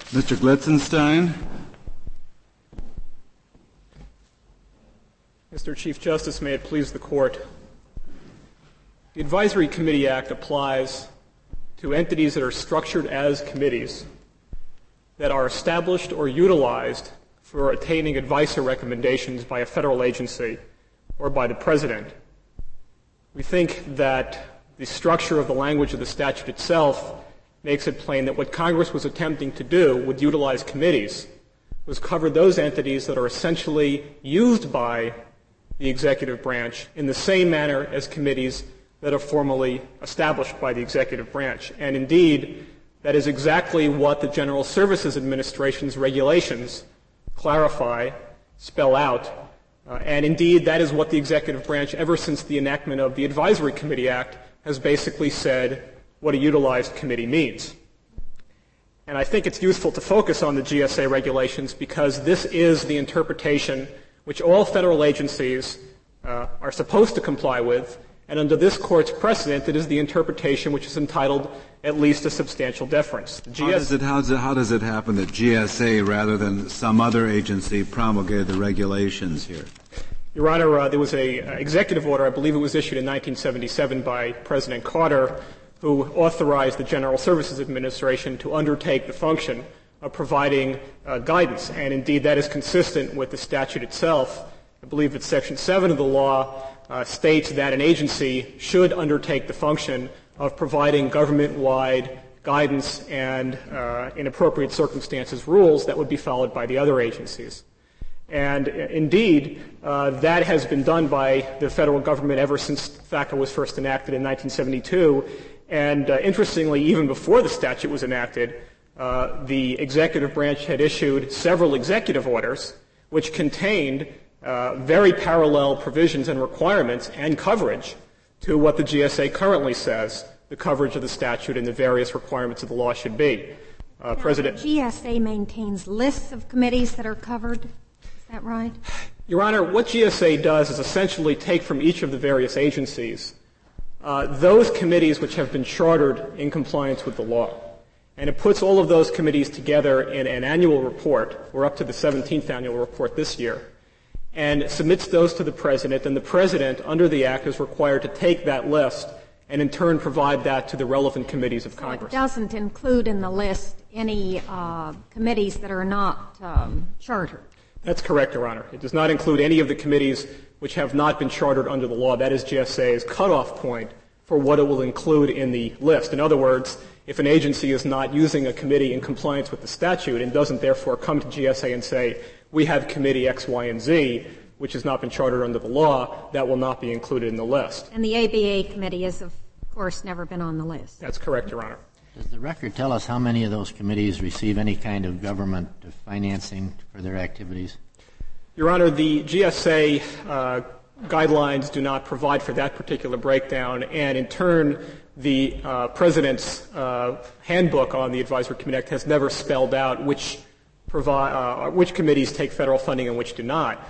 Mr. Glitzenstein. Mr. Chief Justice, may it please the Court. The Advisory Committee Act applies to entities that are structured as committees that are established or utilized for attaining advice or recommendations by a federal agency or by the President. We think that the structure of the language of the statute itself makes it plain that what Congress was attempting to do with utilized committees was cover those entities that are essentially used by the executive branch in the same manner as committees that are formally established by the executive branch. And indeed, that is exactly what the General Services Administration's regulations clarify, spell out. And indeed, that is what the executive branch, ever since the enactment of the Advisory Committee Act, has basically said what a utilized committee means. And I think it's useful to focus on the GSA regulations because this is the interpretation which all federal agencies are supposed to comply with, and under this Court's precedent, it is the interpretation which is entitled at least a substantial deference. How does it happen that GSA, rather than some other agency, promulgated the regulations here? Your Honor, there was an executive order, I believe it was issued in 1977 by President Carter, who authorized the General Services Administration to undertake the function of providing guidance. And indeed, that is consistent with the statute itself. I believe that Section 7 of the law states that an agency should undertake the function of providing government-wide guidance and, in appropriate circumstances, rules that would be followed by the other agencies. And indeed, that has been done by the federal government ever since FACA was first enacted in 1972. And interestingly, even before the statute was enacted, the executive branch had issued several executive orders which contained very parallel provisions and requirements and coverage to what the GSA currently says the coverage of the statute and the various requirements of the law should be. President, the GSA maintains lists of committees that are covered. Is that right? Your Honor, what GSA does is essentially take from each of the various agencies those committees which have been chartered in compliance with the law. And it puts all of those committees together in an annual report. We're up to the 17th annual report this year. And submits those to the President, and the President, under the Act, is required to take that list and in turn provide that to the relevant committees of Congress. It doesn't include in the list any committees that are not chartered. That's correct, Your Honor. It does not include any of the committees which have not been chartered under the law. That is GSA's cutoff point for what it will include in the list. In other words, if an agency is not using a committee in compliance with the statute and doesn't therefore come to GSA and say, we have committee X, Y, and Z, which has not been chartered under the law, that will not be included in the list. And the ABA committee has, of course, never been on the list. That's correct, Your Honor. Does the record tell us how many of those committees receive any kind of government financing for their activities? Your Honor, the GSA guidelines do not provide for that particular breakdown, and in turn, the President's handbook on the Advisory Committee Act has never spelled out which committees take federal funding and which do not.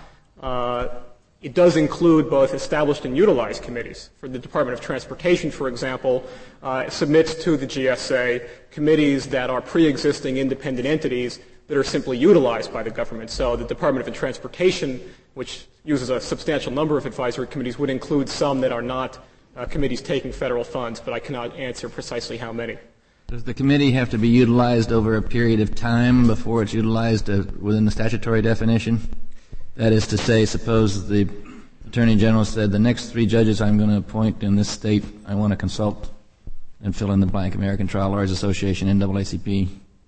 It does include both established and utilized committees. For the Department of Transportation, for example, submits to the GSA committees that are pre-existing independent entities that are simply utilized by the government. So the Department of Transportation, which uses a substantial number of advisory committees, would include some that are not committees taking federal funds, but I cannot answer precisely how many. Does the committee have to be utilized over a period of time before it's utilized within the statutory definition? That is to say, suppose the Attorney General said, the next 3 judges I'm going to appoint in this state, I want to consult and fill in the blank, American Trial Lawyers Association, NAACP.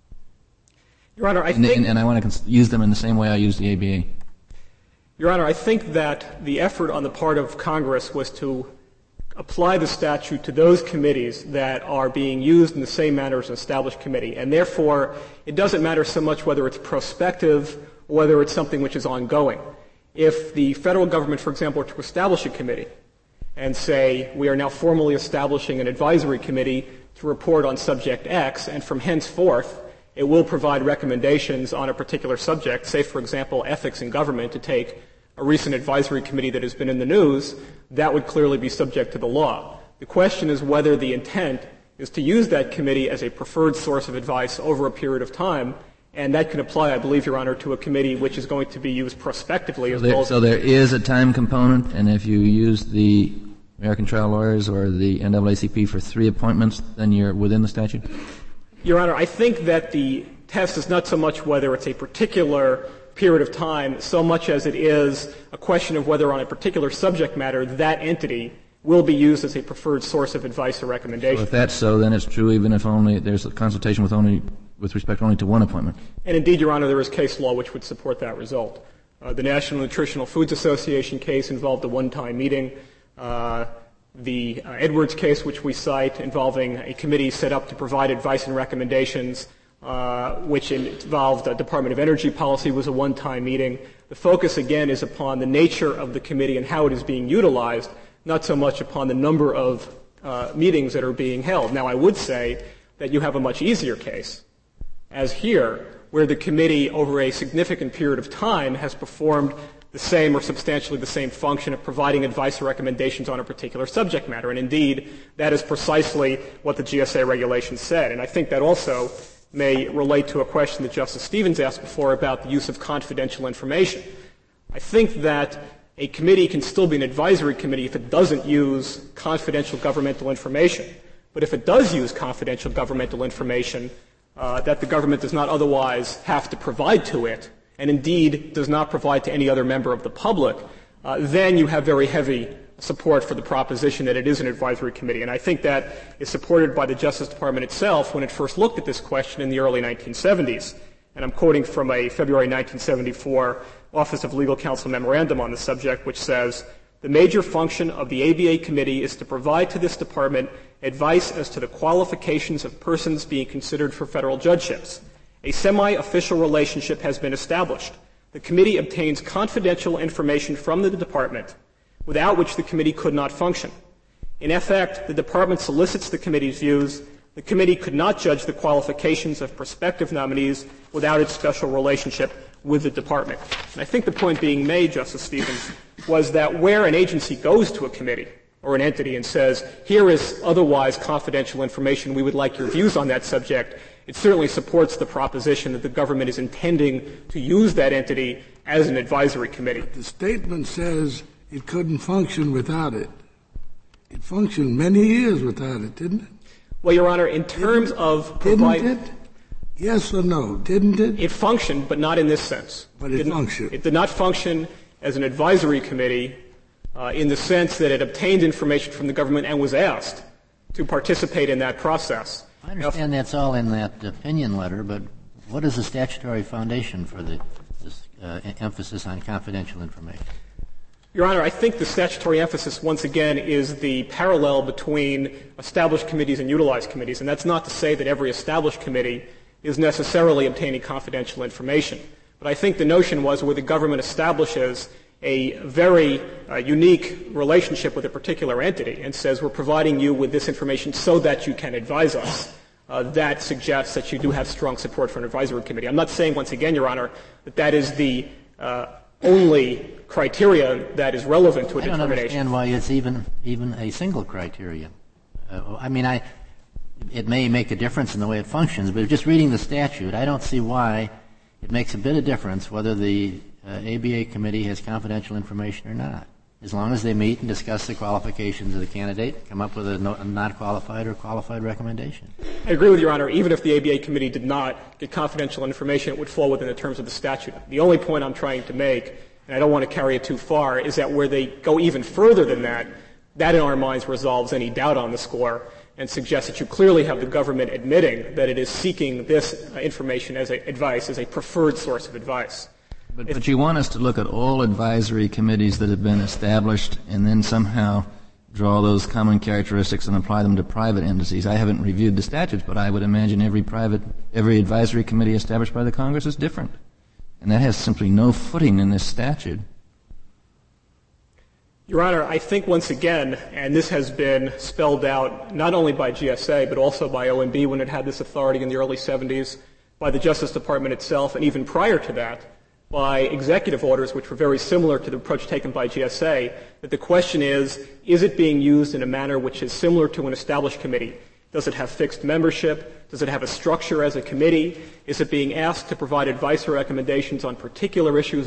Your Honor, I think... And I want to use them in the same way I use the ABA. Your Honor, I think that the effort on the part of Congress was to apply the statute to those committees that are being used in the same manner as an established committee. And therefore, it doesn't matter so much whether it's prospective or whether it's something which is ongoing. If the federal government, for example, were to establish a committee and say, we are now formally establishing an advisory committee to report on subject X, and from henceforth, it will provide recommendations on a particular subject, say, for example, ethics in government, to take a recent advisory committee that has been in the news, that would clearly be subject to the law. The question is whether the intent is to use that committee as a preferred source of advice over a period of time, And that can apply, I believe, Your Honor, to a committee which is going to be used prospectively as well as... So there is a time component, and if you use the American Trial Lawyers or the NAACP for 3 appointments, then you're within the statute? Your Honor, I think that the test is not so much whether it's a particular period of time so much as it is a question of whether on a particular subject matter that entity will be used as a preferred source of advice or recommendation. So if that's so, then it's true even if only there's a consultation with respect only to one appointment. And indeed, Your Honor, there is case law which would support that result. The National Nutritional Foods Association case involved a one-time meeting. The Edwards case, which we cite, involving a committee set up to provide advice and recommendations, which involved a Department of Energy policy, was a one-time meeting. The focus, again, is upon the nature of the committee and how it is being utilized, not so much upon the number of meetings that are being held. Now, I would say that you have a much easier case, as here, where the committee over a significant period of time has performed the same or substantially the same function of providing advice or recommendations on a particular subject matter. And indeed, that is precisely what the GSA regulations said. And I think that also may relate to a question that Justice Stevens asked before about the use of confidential information. I think that a committee can still be an advisory committee if it doesn't use confidential governmental information. But if it does use confidential governmental information that the government does not otherwise have to provide to it, and indeed does not provide to any other member of the public, then you have very heavy support for the proposition that it is an advisory committee. And I think that is supported by the Justice Department itself when it first looked at this question in the early 1970s. And I'm quoting from a February 1974 Office of Legal Counsel memorandum on the subject, which says, "The major function of the ABA committee is to provide to this department advice as to the qualifications of persons being considered for federal judgeships. A semi-official relationship has been established. The committee obtains confidential information from the department, without which the committee could not function. In effect, the department solicits the committee's views. The committee could not judge the qualifications of prospective nominees without its special relationship with the department." And I think the point being made, Justice Stevens, was that where an agency goes to a committee or an entity and says, here is otherwise confidential information, we would like your views on that subject, it certainly supports the proposition that the government is intending to use that entity as an advisory committee. But the statement says it couldn't function without it. It functioned many years without it, didn't it? Well, Your Honor, in terms of providing... Didn't it? Yes or no? Didn't it? It functioned, but not in this sense. But it functioned. It did not function as an advisory committee in the sense that it obtained information from the government and was asked to participate in that process. I understand that's all in that opinion letter, but what is the statutory foundation for this emphasis on confidential information? Your Honor, I think the statutory emphasis, once again, is the parallel between established committees and utilized committees. And that's not to say that every established committee is necessarily obtaining confidential information. But I think the notion was where the government establishes a very unique relationship with a particular entity and says, we're providing you with this information so that you can advise us. That suggests that you do have strong support for an advisory committee. I'm not saying, once again, Your Honor, that that is the only criteria that is relevant to a determination. I don't understand why it's even a single criterion. It may make a difference in the way it functions, but just reading the statute, I don't see why it makes a bit of difference whether the ABA committee has confidential information or not, as long as they meet and discuss the qualifications of the candidate, come up with a not qualified or qualified recommendation. I agree with Your Honor. Even if the ABA committee did not get confidential information, it would fall within the terms of the statute. The only point I'm trying to make, and I don't want to carry it too far, is that where they go even further than that, that in our minds resolves any doubt on the score and suggests that you clearly have the government admitting that it is seeking this information as advice, as a preferred source of advice. But you want us to look at all advisory committees that have been established and then somehow draw those common characteristics and apply them to private entities. I haven't reviewed the statutes, but I would imagine every advisory committee established by the Congress is different. And that has simply no footing in this statute. Your Honor, I think once again, and this has been spelled out not only by GSA but also by OMB when it had this authority in the early 70s, by the Justice Department itself, and even prior to that, by executive orders which were very similar to the approach taken by GSA, that the question is it being used in a manner which is similar to an established committee? Does it have fixed membership? Does it have a structure as a committee? Is it being asked to provide advice or recommendations on particular issues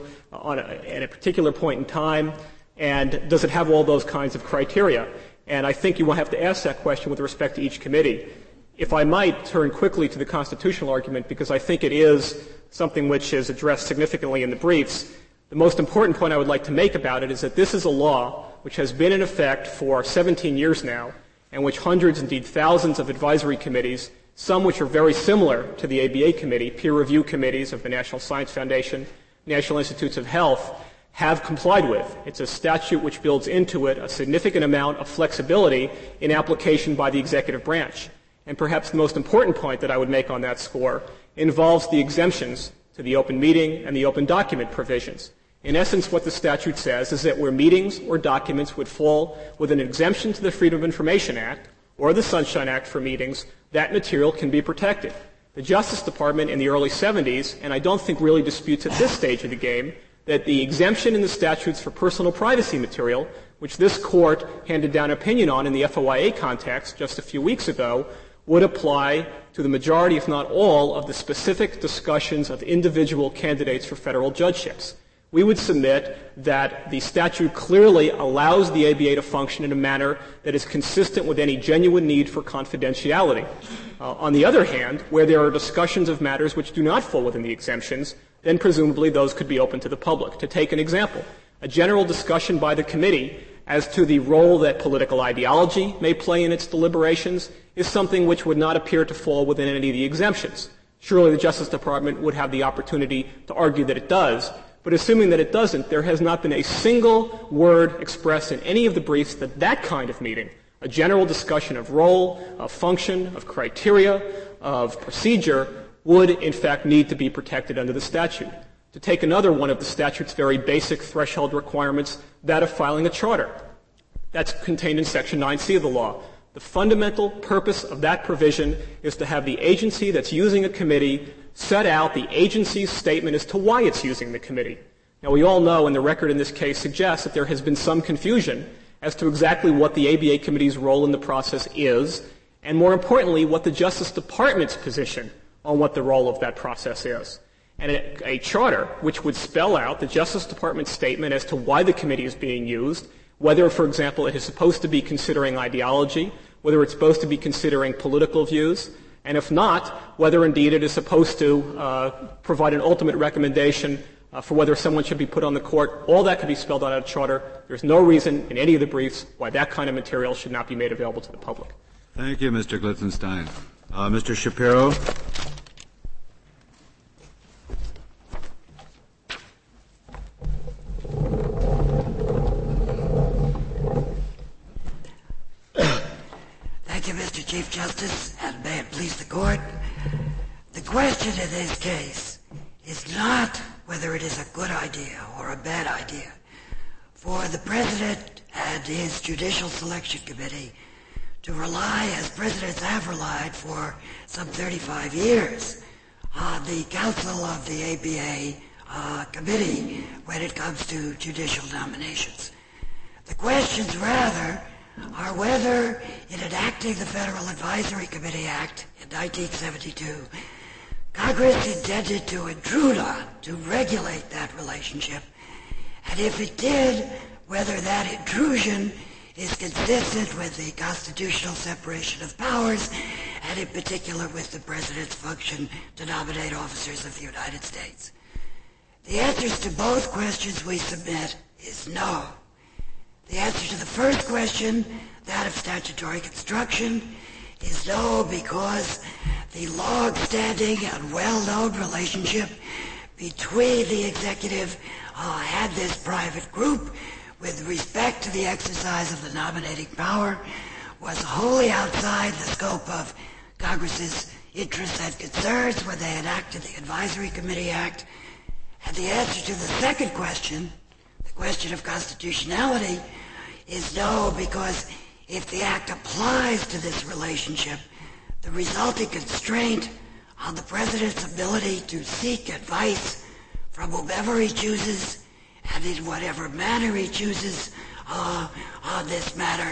at a particular point in time? And does it have all those kinds of criteria? And I think you will have to ask that question with respect to each committee. If I might turn quickly to the constitutional argument, because I think it is something which is addressed significantly in the briefs, the most important point I would like to make about it is that this is a law which has been in effect for 17 years now, and which hundreds, indeed thousands of advisory committees, some which are very similar to the ABA committee, peer review committees of the National Science Foundation, National Institutes of Health, have complied with. It's a statute which builds into it a significant amount of flexibility in application by the executive branch. And perhaps the most important point that I would make on that score involves the exemptions to the open meeting and the open document provisions. In essence, what the statute says is that where meetings or documents would fall with an exemption to the Freedom of Information Act or the Sunshine Act for meetings, that material can be protected. The Justice Department in the early 70s, and I don't think really disputes at this stage of the game, that the exemption in the statutes for personal privacy material, which this court handed down opinion on in the FOIA context just a few weeks ago, would apply to the majority, if not all, of the specific discussions of individual candidates for federal judgeships. We would submit that the statute clearly allows the ABA to function in a manner that is consistent with any genuine need for confidentiality. On the other hand, where there are discussions of matters which do not fall within the exemptions, then presumably those could be open to the public. To take an example, a general discussion by the committee as to the role that political ideology may play in its deliberations is something which would not appear to fall within any of the exemptions. Surely the Justice Department would have the opportunity to argue that it does, but assuming that it doesn't, there has not been a single word expressed in any of the briefs that that kind of meeting, a general discussion of role, of function, of criteria, of procedure, would in fact need to be protected under the statute. To take another one of the statute's very basic threshold requirements, that of filing a charter. That's contained in Section 9C of the law. The fundamental purpose of that provision is to have the agency that's using a committee set out the agency's statement as to why it's using the committee. Now, we all know, and the record in this case suggests, that there has been some confusion as to exactly what the ABA committee's role in the process is, and more importantly, what the Justice Department's position on what the role of that process is. And a charter which would spell out the Justice Department's statement as to why the committee is being used, whether, for example, it is supposed to be considering ideology, whether it's supposed to be considering political views, and if not, whether indeed it is supposed to provide an ultimate recommendation for whether someone should be put on the court. All that can be spelled out of a charter. There's no reason in any of the briefs why that kind of material should not be made available to the public. Thank you, Mr. Glitzenstein. Mr. Shapiro. Thank you, Mr. Chief Justice, and may it please the Court. The question in this case is not whether it is a good idea or a bad idea for the President and his Judicial Selection Committee to rely, as presidents have relied for some 35 years, on the Council of the ABA committee when it comes to judicial nominations. The questions, rather, are whether, in enacting the Federal Advisory Committee Act in 1972, Congress intended to intrude on, to regulate that relationship, and if it did, whether that intrusion is consistent with the constitutional separation of powers, and in particular with the President's function to nominate officers of the United States. The answers to both questions we submit is no. The answer to the first question, that of statutory construction, is no, because the long-standing and well-known relationship between the executive and this private group with respect to the exercise of the nominating power was wholly outside the scope of Congress's interests and concerns when they enacted the Advisory Committee Act. And the answer to the second question, the question of constitutionality, is no, because if the Act applies to this relationship, the resulting constraint on the President's ability to seek advice from whomever he chooses and in whatever manner he chooses on this matter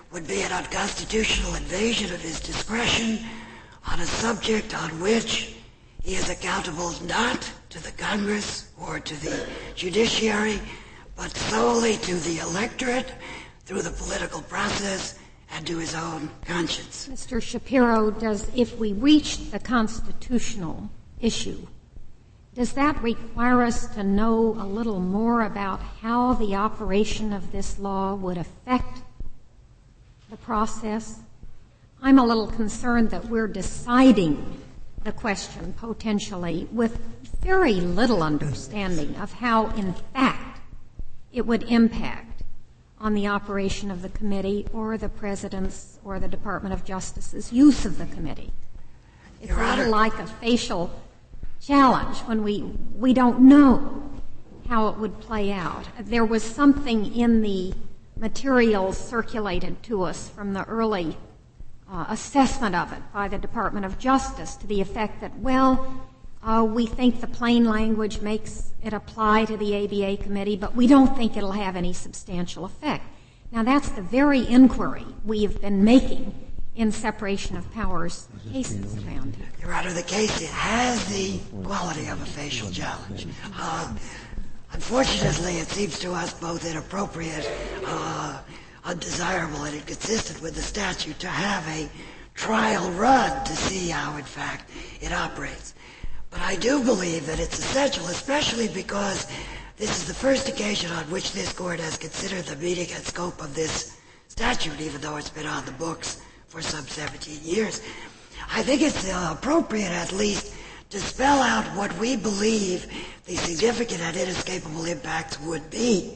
would be an unconstitutional invasion of his discretion on a subject on which he is accountable not to the Congress or to the judiciary, but solely to the electorate through the political process and to his own conscience. Mr. Shapiro, if we reach the constitutional issue, does that require us to know a little more about how the operation of this law would affect the process? I'm a little concerned that we're deciding the question potentially with very little understanding of how, in fact, it would impact on the operation of the committee or the President's or the Department of Justice's use of the committee. It's a little like a facial challenge when we don't know how it would play out. There was something in the materials circulated to us from the early assessment of it by the Department of Justice to the effect that, we think the plain language makes it apply to the ABA committee, but we don't think it'll have any substantial effect. Now, that's the very inquiry we've been making in separation of powers cases around here. Your Honor, the case has the quality of a facial challenge. Unfortunately, it seems to us both inappropriate, undesirable, and inconsistent with the statute to have a trial run to see how, in fact, it operates. But I do believe that it's essential, especially because this is the first occasion on which this Court has considered the meaning and scope of this statute, even though it's been on the books for some 17 years. I think it's appropriate, at least, to spell out what we believe the significant and inescapable impacts would be,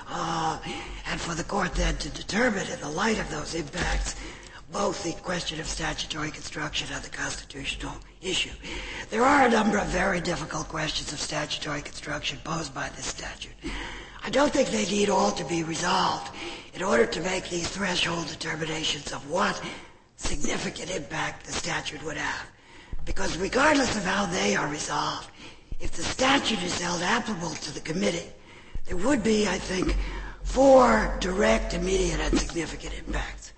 and for the Court then to determine, in the light of those impacts, both the question of statutory construction and the constitutional issue. There are a number of very difficult questions of statutory construction posed by this statute. I don't think they need all to be resolved in order to make these threshold determinations of what significant impact the statute would have. Because regardless of how they are resolved, if the statute is held applicable to the committee, there would be, I think, 4 direct, immediate, and significant impacts.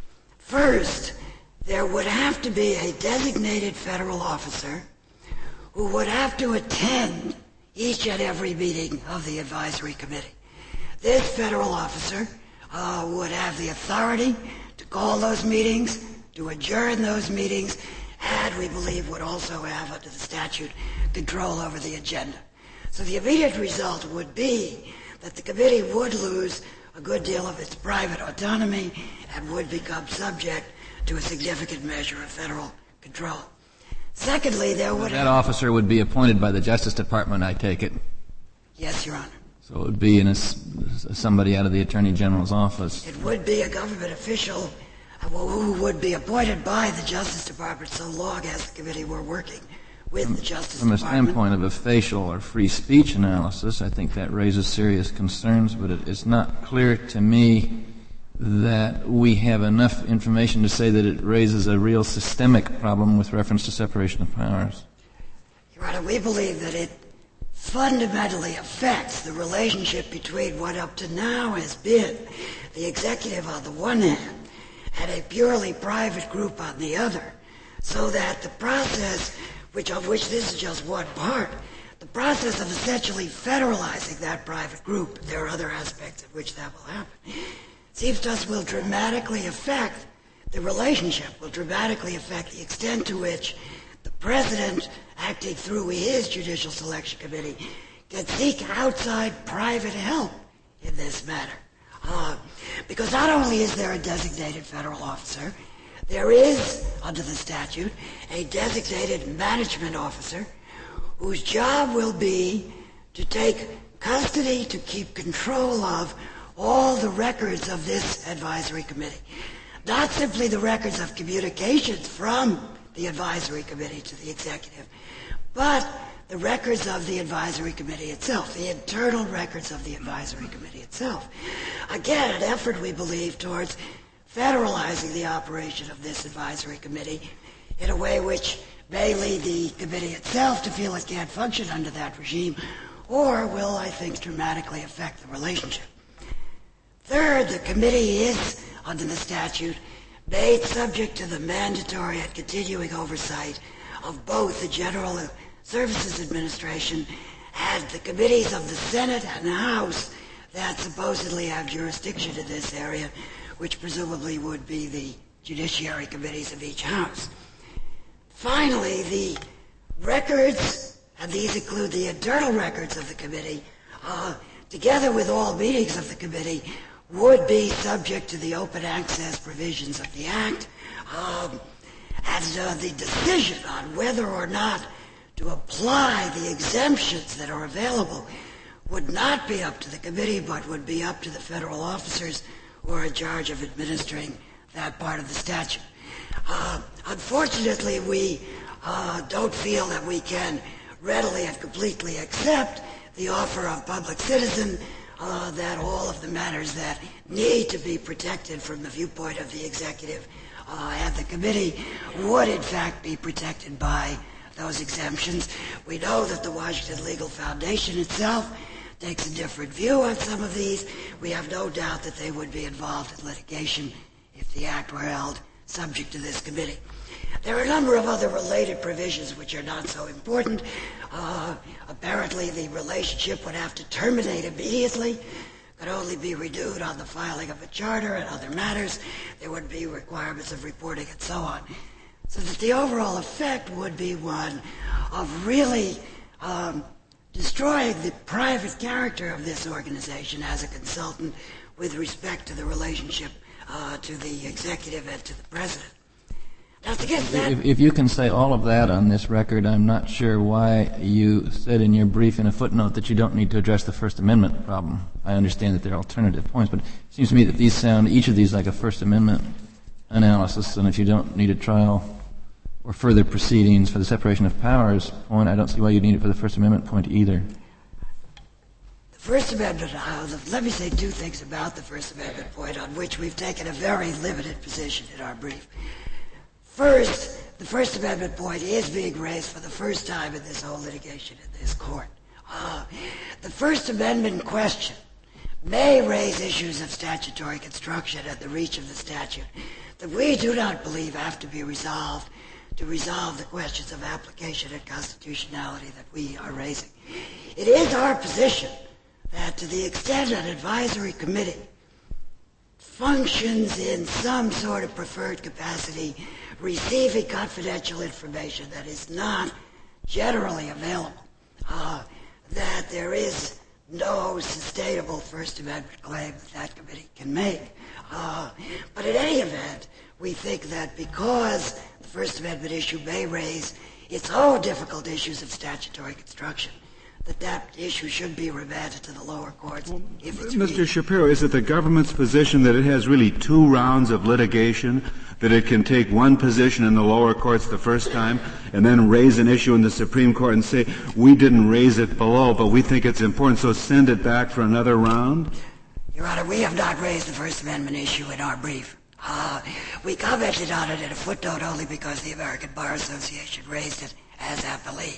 First, there would have to be a designated federal officer who would have to attend each and every meeting of the advisory committee. This federal officer would have the authority to call those meetings, to adjourn those meetings, and we believe would also have, under the statute, control over the agenda. So the immediate result would be that the committee would lose a good deal of its private autonomy and would become subject to a significant measure of federal control. Secondly, there would that officer would be appointed by the Justice Department, I take it? Yes, Your Honor. So it would be somebody out of the Attorney General's office. It would be a government official who would be appointed by the Justice Department so long as the committee were working with the Justice Department. From a standpoint of a facial or free speech analysis, I think that raises serious concerns, but it's not clear to me that we have enough information to say that it raises a real systemic problem with reference to separation of powers. Your Honor, we believe that it fundamentally affects the relationship between what up to now has been the executive on the one hand and a purely private group on the other, so that the process, of which this is just one part, the process of essentially federalizing that private group, there are other aspects in which that will happen, seems to us will dramatically affect the relationship, will dramatically affect the extent to which the President, acting through his Judicial Selection Committee, can seek outside private help in this matter. Because not only is there a designated federal officer, there is, under the statute, a designated management officer whose job will be to take custody, to keep control of all the records of this advisory committee. Not simply the records of communications from the advisory committee to the executive, but the records of the advisory committee itself, the internal records of the advisory committee itself. Again, an effort, we believe, towards federalizing the operation of this advisory committee in a way which may lead the committee itself to feel it can't function under that regime, or will, I think, dramatically affect the relationship. Third, the committee is under the statute made subject to the mandatory and continuing oversight of both the General Services Administration and the committees of the Senate and the House that supposedly have jurisdiction in this area, which presumably would be the judiciary committees of each house. Finally, the records, and these include the internal records of the committee, together with all meetings of the committee, would be subject to the open access provisions of the Act, and the decision on whether or not to apply the exemptions that are available would not be up to the committee, but would be up to the federal officers who are in charge of administering that part of the statute. Unfortunately, we don't feel that we can readily and completely accept the offer of Public Citizen that all of the matters that need to be protected from the viewpoint of the executive and the committee would in fact be protected by those exemptions. We know that the Washington Legal Foundation itself takes a different view on some of these. We have no doubt that they would be involved in litigation if the Act were held subject to this committee. There are a number of other related provisions which are not so important. Apparently the relationship would have to terminate immediately, could only be renewed on the filing of a charter and other matters. There would be requirements of reporting and so on. So that the overall effect would be one of really destroying the private character of this organization as a consultant with respect to the relationship to the executive and to the president. Now, to get that, if you can say all of that on this record, I'm not sure why you said in your brief in a footnote that you don't need to address the First Amendment problem. I understand that there are alternative points, but it seems to me that these sound, each of these, like a First Amendment analysis, and if you don't need a trial or further proceedings for the separation of powers point, I don't see why you need it for the First Amendment point either. The First Amendment, let me say two things about the First Amendment point on which we've taken a very limited position in our brief. First, the First Amendment point is being raised for the first time in this whole litigation in this court. The First Amendment question may raise issues of statutory construction and the reach of the statute that we do not believe have to be resolved to resolve the questions of application and constitutionality that we are raising. It is our position that to the extent an advisory committee functions in some sort of preferred capacity, receiving confidential information that is not generally available, that there is no sustainable First Amendment claim that committee can make. But in any event, we think that because the First Amendment issue may raise its own difficult issues of statutory construction, that issue should be remanded to the lower courts. Mr. Shapiro, is it the government's position that it has really two rounds of litigation, that it can take one position in the lower courts the first time and then raise an issue in the Supreme Court and say, we didn't raise it below, but we think it's important, so send it back for another round? Your Honor, we have not raised the First Amendment issue in our brief. We commented on it in a footnote only because the American Bar Association raised it as appellee.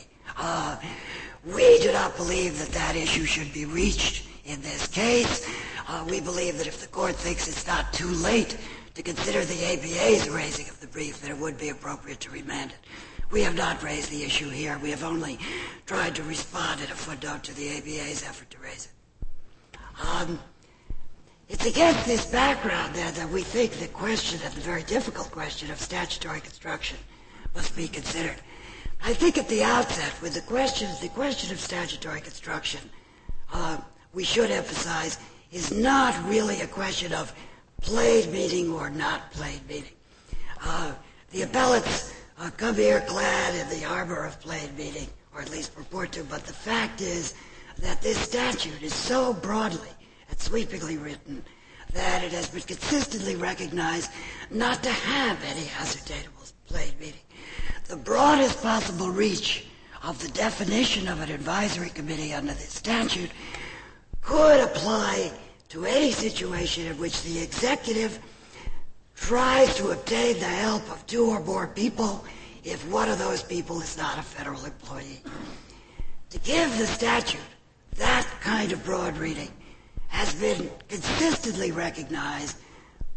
We do not believe that that issue should be reached in this case. We believe that if the court thinks it's not too late to consider the ABA's raising of the brief, that it would be appropriate to remand it. We have not raised the issue here. We have only tried to respond in a footnote to the ABA's effort to raise it. It's against this background, then, that we think the question, the very difficult question of statutory construction, must be considered. I think at the outset, with the question of statutory construction, we should emphasize is not really a question of plain meaning or not plain meaning. The appellates come here clad in the armor of plain meaning, or at least purport to, but the fact is that this statute is so broadly and sweepingly written that it has been consistently recognized not to have any ascertainable plain meaning. The broadest possible reach of the definition of an advisory committee under this statute could apply to any situation in which the executive tries to obtain the help of two or more people if one of those people is not a federal employee. To give the statute that kind of broad reading has been consistently recognized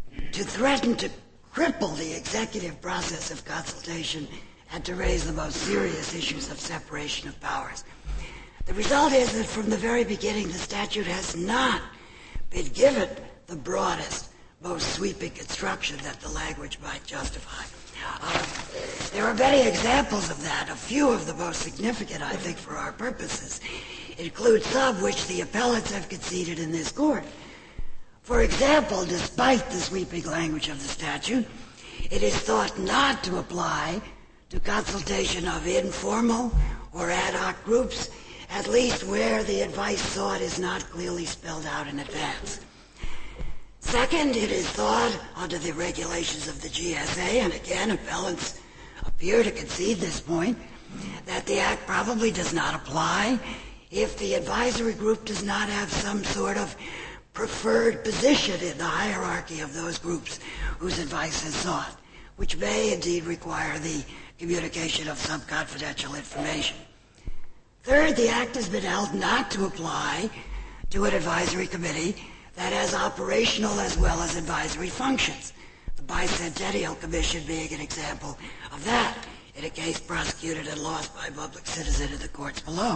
to threaten to cripple the executive process of consultation and to raise the most serious issues of separation of powers. The result is that from the very beginning, the statute has not been given the broadest, most sweeping construction that the language might justify. There are many examples of that. A few of the most significant, I think, for our purposes include some which the appellants have conceded in this court. For example, despite the sweeping language of the statute, it is thought not to apply to consultation of informal or ad hoc groups, at least where the advice sought is not clearly spelled out in advance. Second, it is thought, under the regulations of the GSA, and again, appellants appear to concede this point, that the Act probably does not apply if the advisory group does not have some sort of preferred position in the hierarchy of those groups whose advice is sought, which may indeed require the communication of some confidential information. Third, the Act has been held not to apply to an advisory committee that has operational as well as advisory functions, the Bicentennial Commission being an example of that, in a case prosecuted and lost by a public citizen in the courts below.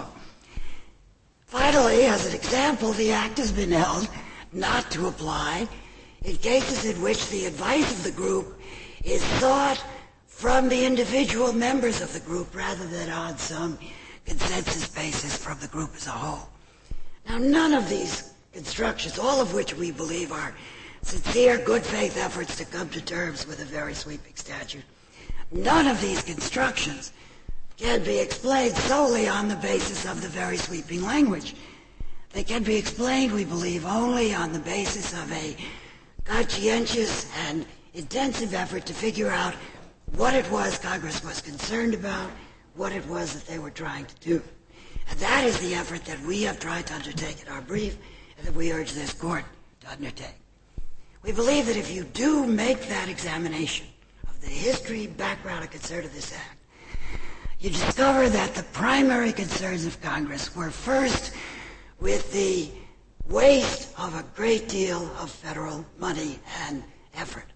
Finally, as an example, the Act has been held not to apply in cases in which the advice of the group is sought from the individual members of the group rather than on some consensus basis from the group as a whole. Now, none of these constructions, all of which we believe are sincere, good faith efforts to come to terms with a very sweeping statute, none of these constructions can be explained solely on the basis of the very sweeping language. They can be explained, we believe, only on the basis of a conscientious and intensive effort to figure out what it was Congress was concerned about, what it was that they were trying to do. And that is the effort that we have tried to undertake in our brief and that we urge this court to undertake. We believe that if you do make that examination of the history, background, and concern of this Act, you discover that the primary concerns of Congress were first with the waste of a great deal of federal money and effort.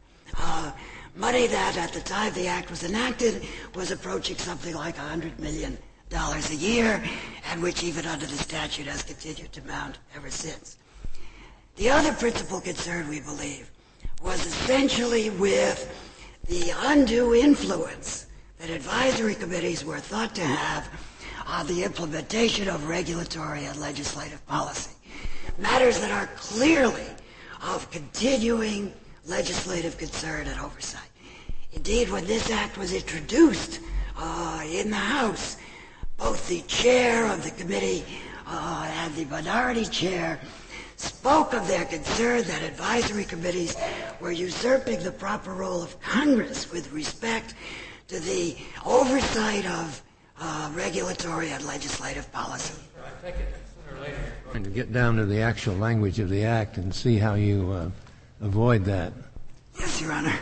Money that at the time the Act was enacted was approaching something like $100 million a year, and which even under the statute has continued to mount ever since. The other principal concern, we believe, was essentially with the undue influence that advisory committees were thought to have on the implementation of regulatory and legislative policy, matters that are clearly of continuing legislative concern and oversight. Indeed, when this Act was introduced in the House, both the chair of the committee and the minority chair spoke of their concern that advisory committees were usurping the proper role of Congress with respect to the oversight of regulatory and legislative policy. I take it sooner or later you're going to get down to the actual language of the Act and see how you avoid that. Yes, Your Honor.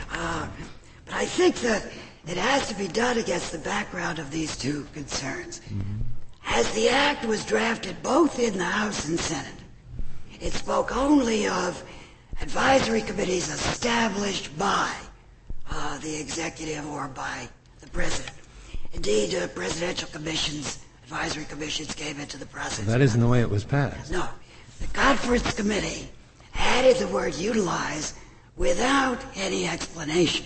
But I think that it has to be done against the background of these two concerns. Mm-hmm. As the Act was drafted both in the House and Senate, it spoke only of advisory committees established by the executive or by the president. Indeed, presidential commissions, advisory commissions came into the process. Well, that isn't the way it was passed. No. The Conference Committee added the word utilize without any explanation.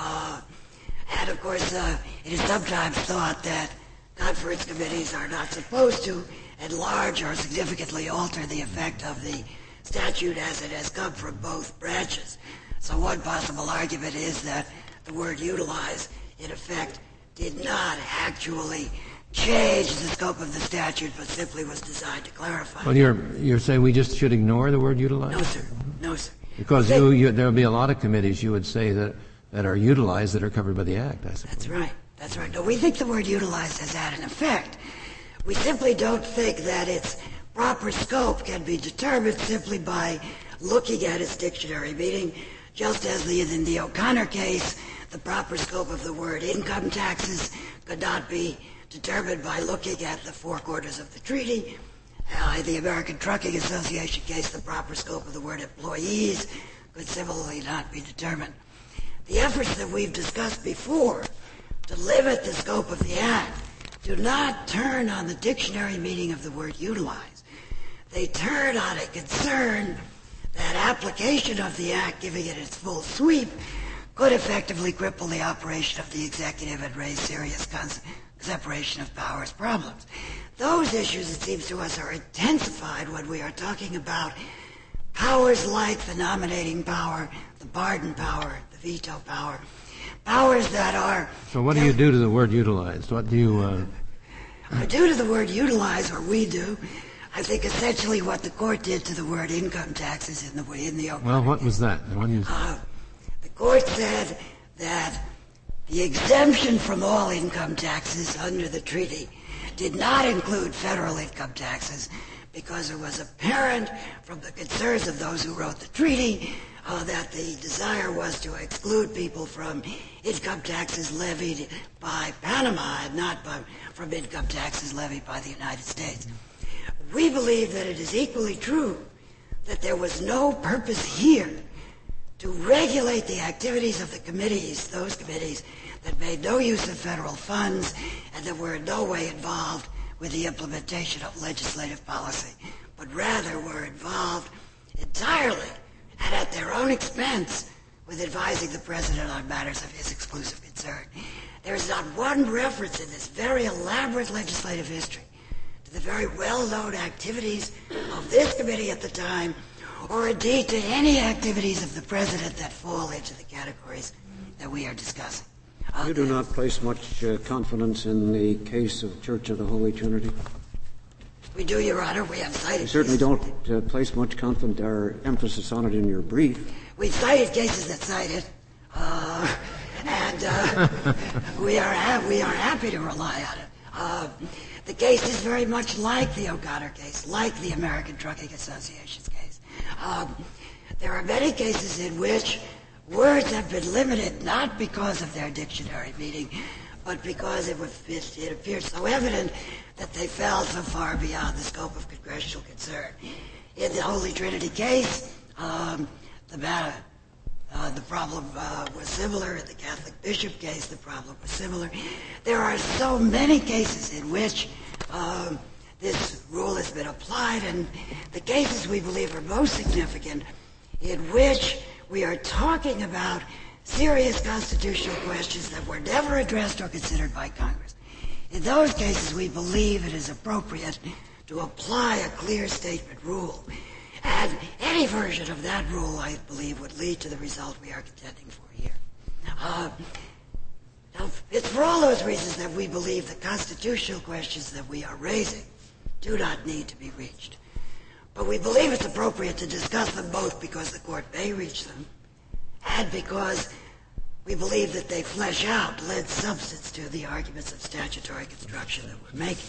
And of course, it is sometimes thought that conference committees are not supposed to enlarge or significantly alter the effect of the statute as it has come from both branches. So one possible argument is that the word utilize, in effect, did not actually change the scope of the statute, but simply was designed to clarify. Well, you're saying we just should ignore the word utilize? No, sir. No, sir. Because there will be a lot of committees, you would say, that are utilized that are covered by the Act, I suppose. That's right. That's right. No, we think the word utilize has had an effect. We simply don't think that its proper scope can be determined simply by looking at its dictionary, meaning just as in the O'Connor case, the proper scope of the word income taxes could not be determined by looking at the four corners of the treaty. In the American Trucking Association case, the proper scope of the word employees could similarly not be determined. The efforts that we've discussed before to limit the scope of the Act do not turn on the dictionary meaning of the word utilize. They turn on a concern that application of the Act, giving it its full sweep, could effectively cripple the operation of the executive and raise serious separation of powers problems. Those issues, it seems to us, are intensified when we are talking about powers like the nominating power, the pardon power, the veto power, powers that are... So what do you do to the word utilized? What do you... do to the word utilize, or we do, I think essentially what the court did to the word income taxes in the O'Connor. Well, what was that? The court said that the exemption from all income taxes under the treaty did not include federal income taxes because it was apparent from the concerns of those who wrote the treaty that the desire was to exclude people from income taxes levied by Panama and not from income taxes levied by the United States. We believe that it is equally true that there was no purpose here to regulate the activities of the committees, those committees that made no use of federal funds and that were in no way involved with the implementation of legislative policy, but rather were involved entirely and at their own expense with advising the President on matters of his exclusive concern. There is not one reference in this very elaborate legislative history to the very well-known activities of this committee at the time, or indeed to any activities of the President that fall into the categories that we are discussing. You do not place much confidence in the case of Church of the Holy Trinity? We do, Your Honor. We have cited. You certainly don't place much confidence or emphasis on it in your brief. We've cited cases that cite it, and we are happy to rely on it. The case is very much like the O'Connor case, like the American Trucking Association's case. There are many cases in which words have been limited not because of their dictionary meaning, but because it appears so evident that they fell so far beyond the scope of congressional concern. In the Holy Trinity case, the problem was similar. In the Catholic Bishop case, the problem was similar. There are so many cases in which this rule has been applied, and the cases we believe are most significant in which we are talking about serious constitutional questions that were never addressed or considered by Congress. In those cases, we believe it is appropriate to apply a clear statement rule. And any version of that rule, I believe, would lead to the result we are contending for here. Now, it's for all those reasons that we believe the constitutional questions that we are raising do not need to be reached. But we believe it's appropriate to discuss them both because the Court may reach them and because we believe that they flesh out, lend substance to the arguments of statutory construction that we're making.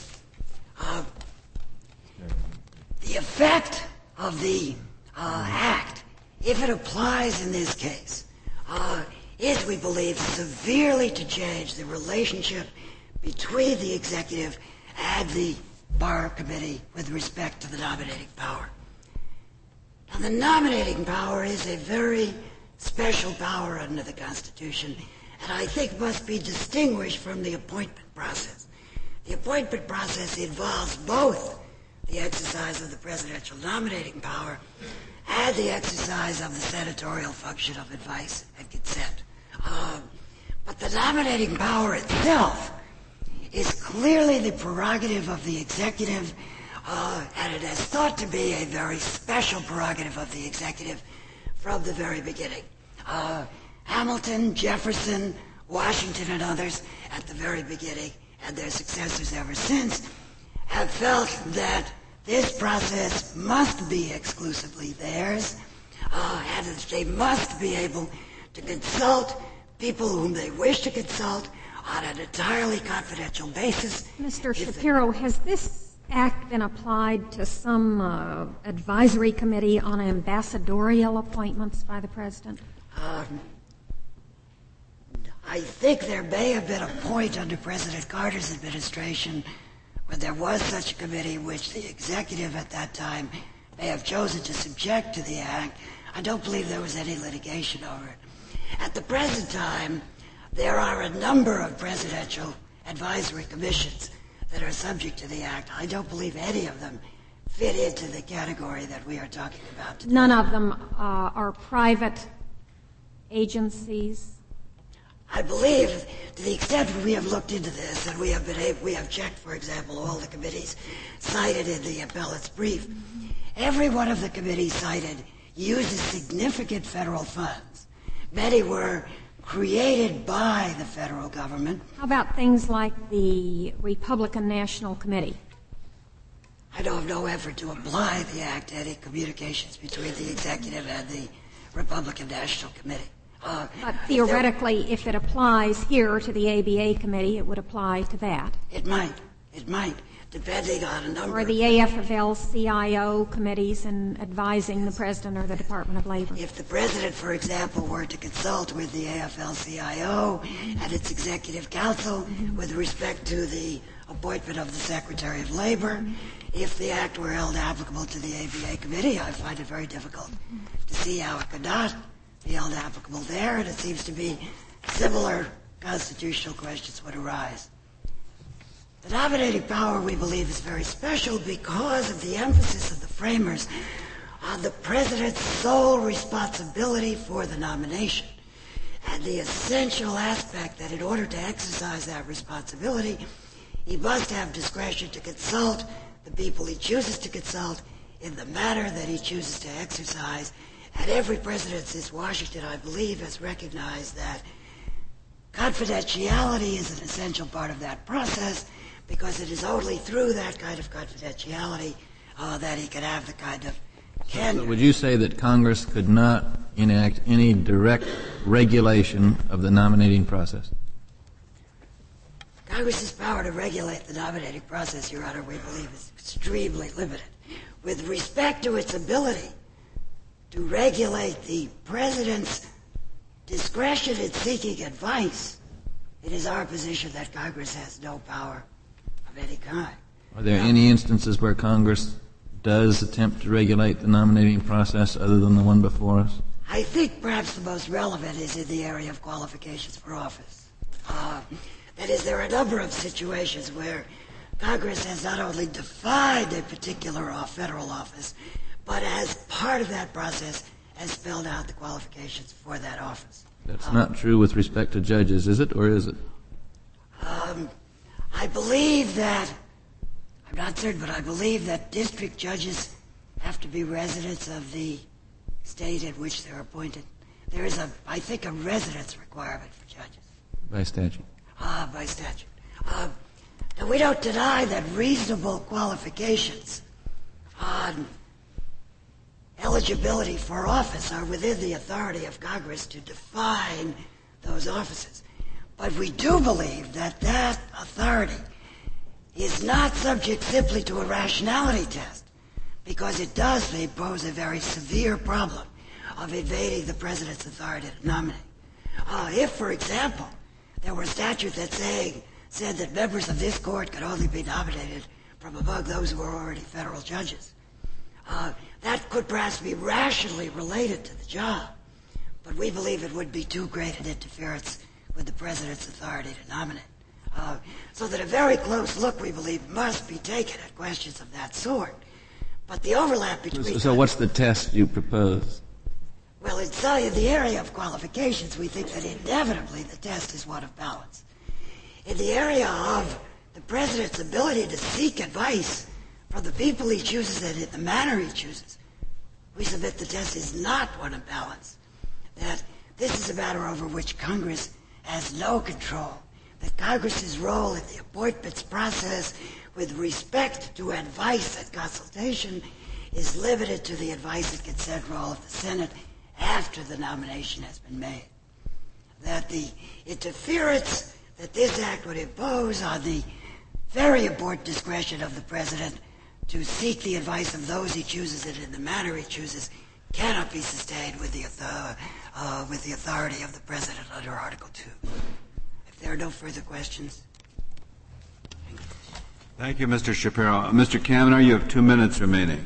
The effect of the Act, if it applies in this case, is, we believe, severely to change the relationship between the executive and the Bar Committee with respect to the nominating power. Now, the nominating power is a very special power under the Constitution, and I think must be distinguished from the appointment process. The appointment process involves both the exercise of the presidential nominating power and the exercise of the senatorial function of advice and consent. But the nominating power itself is clearly the prerogative of the executive, and it is thought to be a very special prerogative of the executive from the very beginning. Hamilton, Jefferson, Washington, and others at the very beginning, and their successors ever since, have felt that this process must be exclusively theirs, and that they must be able to consult people whom they wish to consult on an entirely confidential basis. Mr. Shapiro, has this Act been applied to some advisory committee on ambassadorial appointments by the President? I think there may have been a point under President Carter's administration when there was such a committee which the executive at that time may have chosen to subject to the Act. I don't believe there was any litigation over it. At the present time, there are a number of presidential advisory commissions that are subject to the Act. I don't believe any of them fit into the category that we are talking about today. None of them are private agencies? I believe, to the extent we have looked into this, and we have checked, for example, all the committees cited in the appellate's brief, every one of the committees cited uses significant federal funds. Many were created by the federal government. How about things like the Republican National Committee? I know of no effort to apply the Act to any communications between the executive and the Republican National Committee. But theoretically, if it applies here to the ABA committee, it would apply to that. It might, depending on a number. Or the AFL-CIO committees in advising the President or the Department of Labor. If the President, for example, were to consult with the AFL-CIO and its Executive Council with respect to the appointment of the Secretary of Labor, if the Act were held applicable to the ABA committee, I find it very difficult to see how it could not be held applicable there, and it seems to be similar constitutional questions would arise. The nominating power, we believe, is very special because of the emphasis of the framers on the President's sole responsibility for the nomination, and the essential aspect that in order to exercise that responsibility, he must have discretion to consult the people he chooses to consult in the manner that he chooses to exercise. And every president since Washington, I believe, has recognized that confidentiality is an essential part of that process, because it is only through that kind of confidentiality that he can have the kind of candor. So would you say that Congress could not enact any direct regulation of the nominating process? Congress's power to regulate the nominating process, Your Honor, we believe is extremely limited. With respect to its ability to regulate the President's discretion in seeking advice, it is our position that Congress has no power of any kind. Are there any instances where Congress does attempt to regulate the nominating process other than the one before us? I think perhaps the most relevant is in the area of qualifications for office. That is, there are a number of situations where Congress has not only defined a particular federal office, but as part of that process has spelled out the qualifications for that office. That's not true with respect to judges, is it, or is it? I believe that, I'm not certain, but I believe that district judges have to be residents of the state in which they're appointed. There is, I think, a residence requirement for judges. By statute. By statute. And we don't deny that reasonable qualifications on eligibility for office are within the authority of Congress to define those offices. But we do believe that that authority is not subject simply to a rationality test, because it does pose a very severe problem of invading the President's authority to nominate. If, for example, there were a statute that said that members of this court could only be nominated from among those who are already federal judges, that could perhaps be rationally related to the job, but we believe it would be too great an interference with the President's authority to nominate. So that a very close look, we believe, must be taken at questions of that sort. But the overlap between... So what's the test you propose? Well, in the area of qualifications, we think that inevitably the test is one of balance. In the area of the President's ability to seek advice from the people he chooses and in the manner he chooses, we submit the test is not one of balance. That this is a matter over which Congress has no control. That Congress's role in the appointments process with respect to advice and consultation is limited to the advice and consent role of the Senate after the nomination has been made. That the interference that this act would impose on the very important discretion of the President to seek the advice of those he chooses and in the manner he chooses cannot be sustained with the authority of the President under Article 2. If there are no further questions. Thank you, Mr. Shapiro. Mr. Kavanaugh, you have 2 minutes remaining.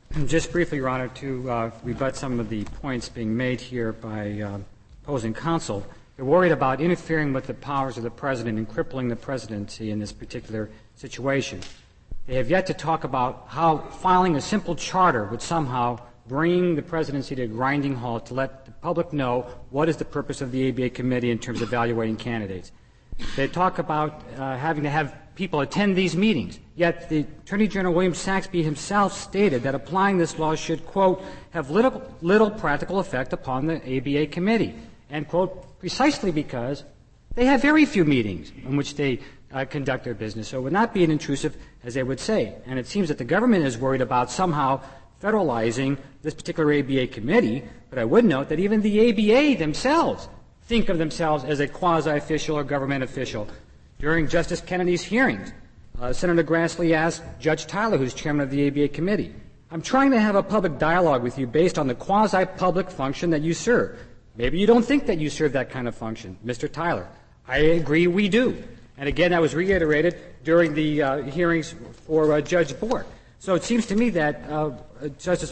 Just briefly, Your Honor, to rebut some of the points being made here by opposing counsel. They're worried about interfering with the powers of the President and crippling the presidency in this particular situation. They have yet to talk about how filing a simple charter would somehow bring the presidency to a grinding halt to let the public know what is the purpose of the ABA committee in terms of evaluating candidates. They talk about having to have people attend these meetings, yet the Attorney General William Saxby himself stated that applying this law should, quote, have little practical effect upon the ABA committee, end quote, precisely because they have very few meetings in which they conduct their business. So it would not be an intrusive, as they would say. And it seems that the government is worried about somehow federalizing this particular ABA committee, but I would note that even the ABA themselves think of themselves as a quasi-official or government official. During Justice Kennedy's hearings, Senator Grassley asked Judge Tyler, who's chairman of the ABA committee, I'm trying to have a public dialogue with you based on the quasi-public function that you serve. Maybe you don't think that you serve that kind of function, Mr. Tyler. I agree we do. And again, that was reiterated during the hearings for Judge Bork. So it seems to me that Justice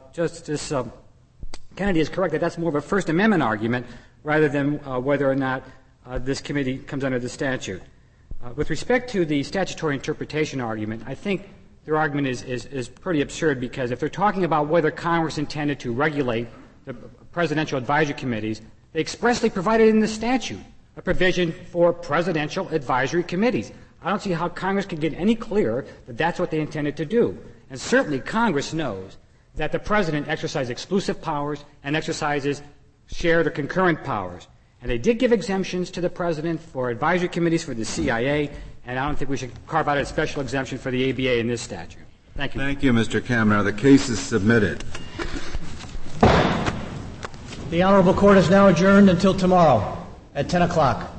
Kennedy is correct that that's more of a First Amendment argument rather than whether or not this committee comes under the statute. With respect to the statutory interpretation argument, I think their argument is pretty absurd because if they're talking about whether Congress intended to regulate the presidential advisory committees, they expressly provided in the statute a provision for presidential advisory committees. I don't see how Congress could get any clearer that that's what they intended to do. And certainly Congress knows that the President exercises exclusive powers and exercises shared or concurrent powers. And they did give exemptions to the President for advisory committees for the CIA, and I don't think we should carve out a special exemption for the ABA in this statute. Thank you. Thank you, Mr. Kaminer. The case is submitted. The Honorable Court is now adjourned until tomorrow at 10 o'clock.